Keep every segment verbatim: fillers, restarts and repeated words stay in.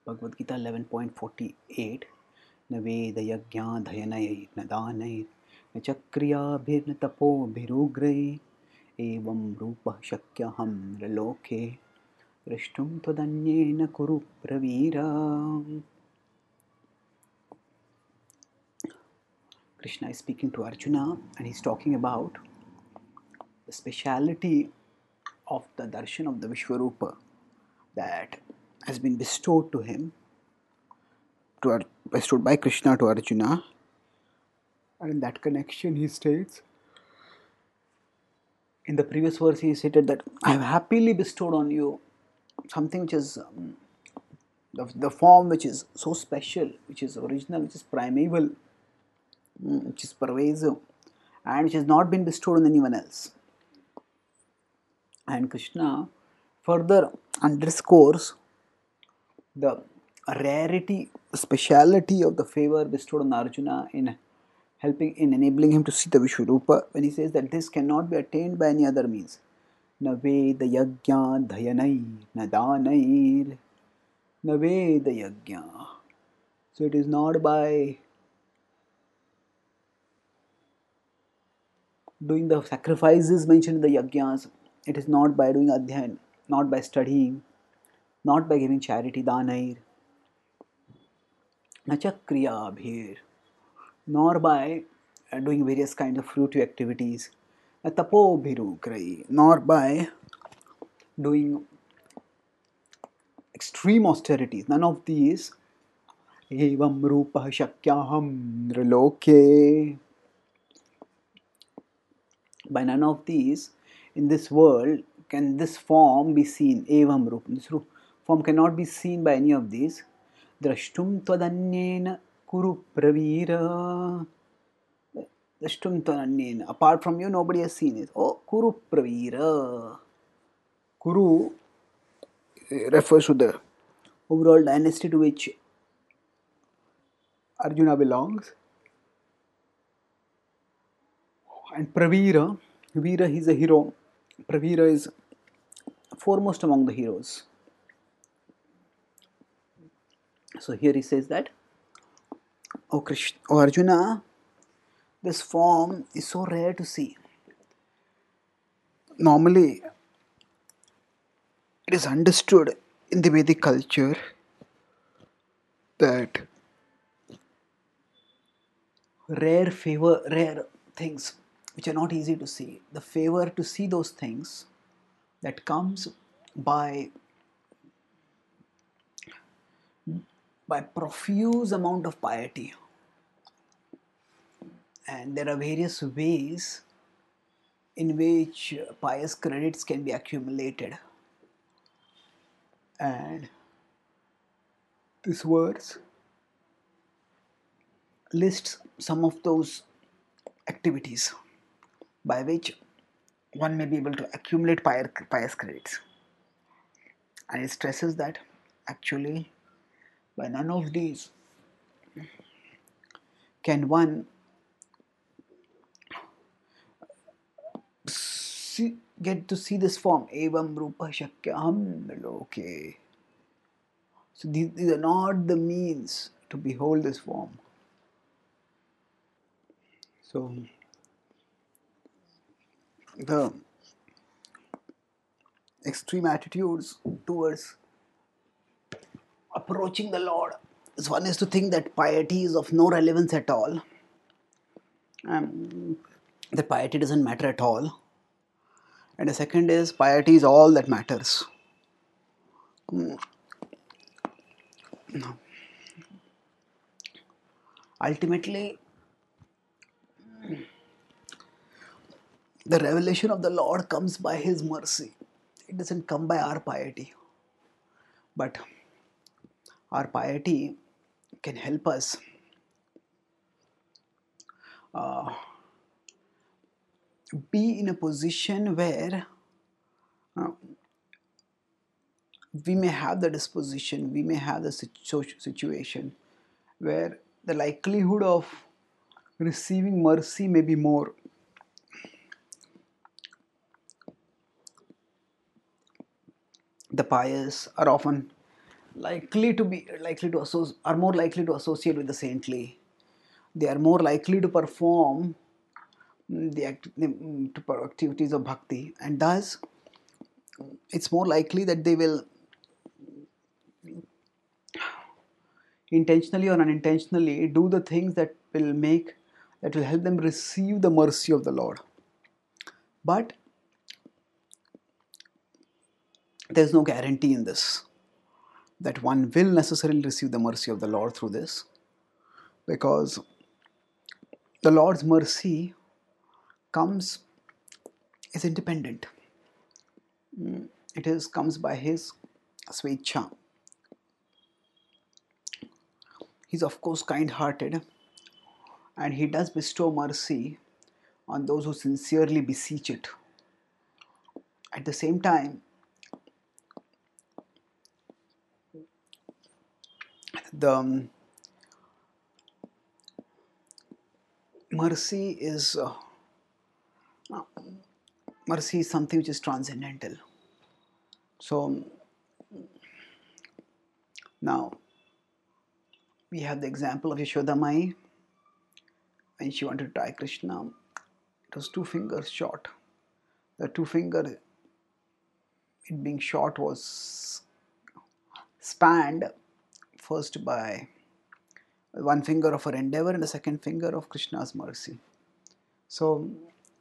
Bhagavad Gita eleven point forty-eight. न वेदयज्ञाधयनैर्न दानैर्न च क्रियाभिर्न तपोभिरुग्रैः एवं रूपः शक्यहं नृलोके द्रष्टुं त्वदन्येन कुरु Pravira. Krishna is speaking to Arjuna and he's talking about the speciality of the darshan of the Vishwarupa that has been bestowed to him, to, bestowed by Krishna to Arjuna. And in that connection he states, in the previous verse he stated that I have happily bestowed on you something which is um, the, the form which is so special, which is original, which is primeval, which is pervasive, and which has not been bestowed on anyone else. And Krishna further underscores the rarity, speciality of the favor bestowed on Arjuna in helping, in enabling him to see the Vishwarupa, when he says that this cannot be attained by any other means. Na veda yajna dhayanair, na danair, na veda yajna. So it is not by doing the sacrifices mentioned in the yajnas, it is not by doing adhyan, not by studying, not by giving charity, danair, nacha kriyabhir, nor by uh, doing various kinds of fruitive activities, tapo bhirukrai, nor by doing extreme austerities. None of these. Evam rupa shakyaham nriloke. By none of these in this world can this form be seen. Evam rupa. This form cannot be seen by any of these. Drashtum tvadanyena kuru pravira. Drashtum tvadanyena. Apart from you, nobody has seen it. Oh, kuru pravira. Kuru refers to the overall dynasty to which Arjuna belongs. And Pravira, Veera is a hero. Pravira is foremost among the heroes. So here he says that, oh Krishna, oh Arjuna, this form is so rare to see. Normally, it is understood in the Vedic culture that rare favor, rare things which are not easy to see, the favor to see those things that comes by by profuse amount of piety. And there are various ways in which pious credits can be accumulated. And this verse lists some of those activities by which one may be able to accumulate pious credits. And it stresses that actually by none of these can one see, get to see this form. Evam rupa shakyaham loke. So these, these are not the means to behold this form. So the extreme attitudes towards approaching the Lord is, one is to think that piety is of no relevance at all. Um, that piety doesn't matter at all. And the second is piety is all that matters. No. Ultimately, the revelation of the Lord comes by His mercy. It doesn't come by our piety. But our piety can help us uh, be in a position where uh, we may have the disposition, we may have the situ- situation where the likelihood of receiving mercy may be more. The pious are often likely to be likely to associate are more likely to associate with the saintly. They are more likely to perform mm, the, act, the mm, to per- activities of bhakti, and thus it's more likely that they will intentionally or unintentionally do the things that will make that will help them receive the mercy of the Lord. But there's no guarantee in this that one will necessarily receive the mercy of the Lord through this, because the Lord's mercy comes is independent. It is comes by His swecha. He's of course kind-hearted, and He does bestow mercy on those who sincerely beseech it. At the same time, the um, mercy is uh, mercy is something which is transcendental. So now we have the example of Yashoda Mai when she wanted to tie Krishna. It was two fingers short. The two finger, it being short, was spanned first by one finger of her endeavor and the second finger of Krishna's mercy. So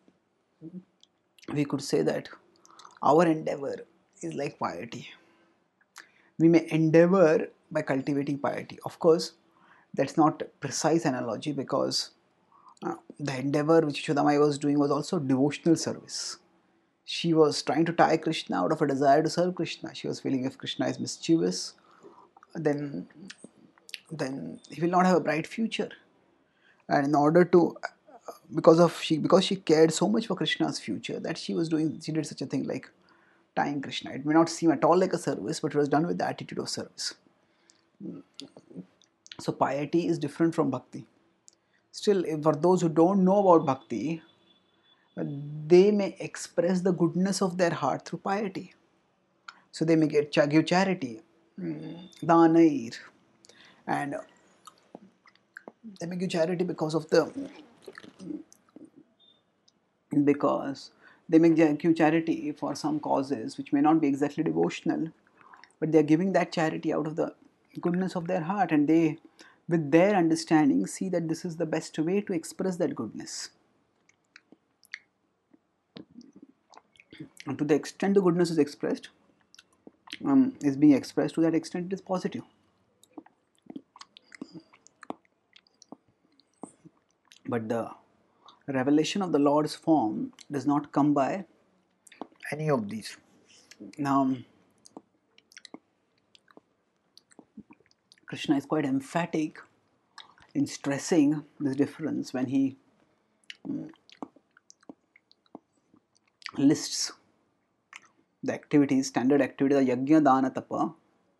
we could say that our endeavor is like piety. We may endeavor by cultivating piety. Of course, that's not precise analogy, because uh, the endeavor which Shodamai was doing was also devotional service. She was trying to tie Krishna out of a desire to serve Krishna. She was feeling if Krishna is mischievous, then then he will not have a bright future. And in order to, because of she because she cared so much for Krishna's future, that she was doing she did such a thing like tying Krishna. It may not seem at all like a service, but it was done with the attitude of service. So piety is different from bhakti. Still, for those who don't know about bhakti, they may express the goodness of their heart through piety. So they may get give charity, danair, and they may give charity because of the because they may give charity for some causes which may not be exactly devotional, but they are giving that charity out of the goodness of their heart, and they, with their understanding, see that this is the best way to express that goodness. And to the extent the goodness is expressed, um, is being expressed, to that extent it is positive. But the revelation of the Lord's form does not come by any of these. Now, Krishna is quite emphatic in stressing this difference when he um, lists the activities, standard activities, the yajna, dana, tapa,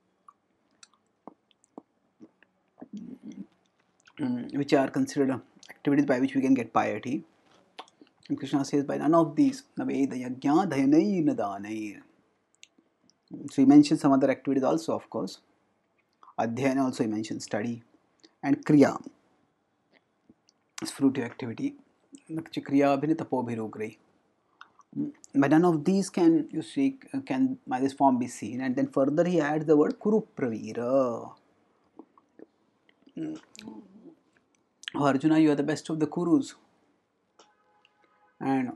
um, which are considered activities by which we can get piety. And Krishna says, by none of these, naveda yajna dhayanai nadanair. So he mentions some other activities also, of course. Adhyayana also he mentions study, and kriya is fruitive activity. Kriya abhini tapo bhirograi. But none of these can, you see, can by this form be seen. And then further he adds the word Kuru Pravira. Oh, Arjuna, you are the best of the Kurus. And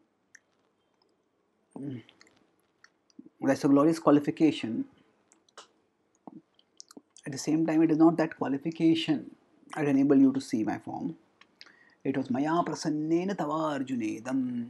that's a glorious qualification. At the same time, it is not that qualification that enable you to see my form. It was Maya Prasannena Tava Arjunedam.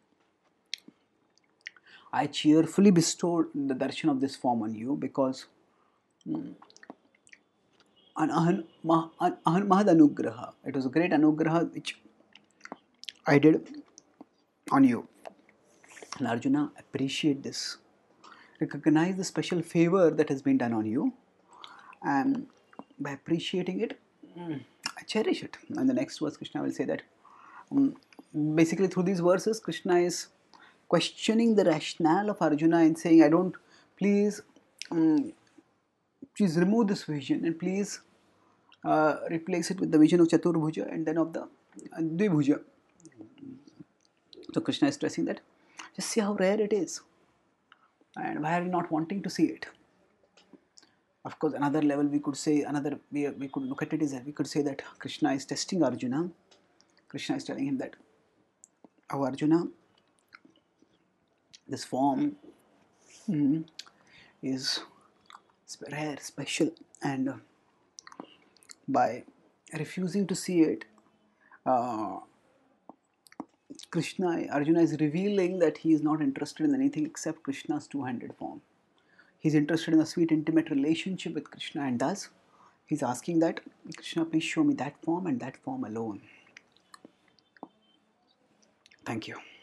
I cheerfully bestowed the darshan of this form on you because um, an ahan, mah, an ahan mahad anugraha. It was a great anugraha which I did on you. And Arjuna, appreciate this. Recognize the special favor that has been done on you. And by appreciating it, I cherish it. And the next verse, Krishna will say that um, basically through these verses, Krishna is questioning the rationale of Arjuna and saying, I don't, please um, please remove this vision and please uh, replace it with the vision of Chaturbhuja and then of the uh, Dvibhuja. So Krishna is stressing that just see how rare it is, and why are you not wanting to see it? Of course, another level we could say, another way we could look at it is that we could say that Krishna is testing Arjuna. Krishna is telling him that, oh Arjuna, this form hmm, is rare, special, and uh, by refusing to see it, uh, Krishna, Arjuna is revealing that he is not interested in anything except Krishna's two-handed form. He is interested in a sweet, intimate relationship with Krishna, and thus he is asking that, Krishna, please show me that form and that form alone. Thank you.